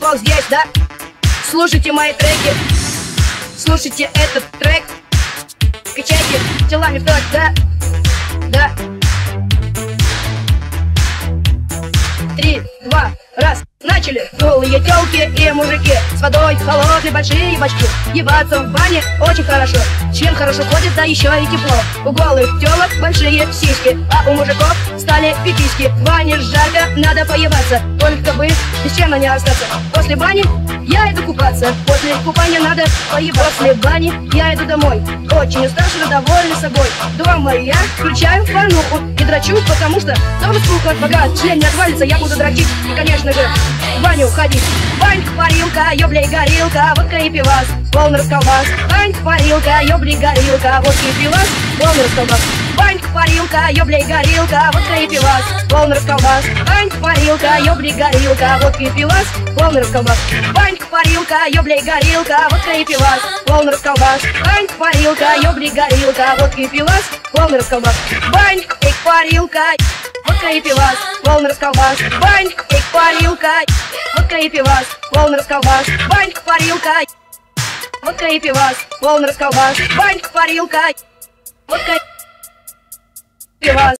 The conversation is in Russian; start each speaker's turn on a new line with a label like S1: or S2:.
S1: танцпол здесь, да? Слушайте мои треки, слушайте этот трек. Качайте телами вдоль, да? Да. 3, 2, раз, начали. Голые тёлки и мужики с водой холодной, большие бачки. Ебаться в бане очень хорошо. Член хорошо ходит, да еще и тепло. У голых тёлок большие сиськи, а у мужиков стали пиписьки. В бане жарко, надо поебаться, только бы бесчемно не остаться. После бани я иду купаться, после купания надо поебаться. После бани я иду домой, очень уставший, довольный собой. Дома я включаю порнуху и дрочу, потому что дома скука. Пока член не отвалится, я буду дрочить и, конечно же, в баню ходить. Банька, парилка, ёбли, горилка, водка и пивас, полный расколбас. Банька, парилка, ёбли, горилка, водка и пивас, полный расколбас. Банька, парилка, ёбли, горилка, водка и пивас, полный расколбас. Банька, парилка, ёбли, горилка, водка и пивас, полный расколбас. Банька, парилка, ёбли, горилка, водка и пивас, полный расколбас. Банька, парилка, ёбли, горилка, водка и пивас, полный расколбас. Банька, парилка, водка и пивас, полный расколбас. Банька, парилка, водка и пивас, полный расколбас. Банька, парилка, водка и пивас, полный расколбас. Банька, парилка, водка и пивас.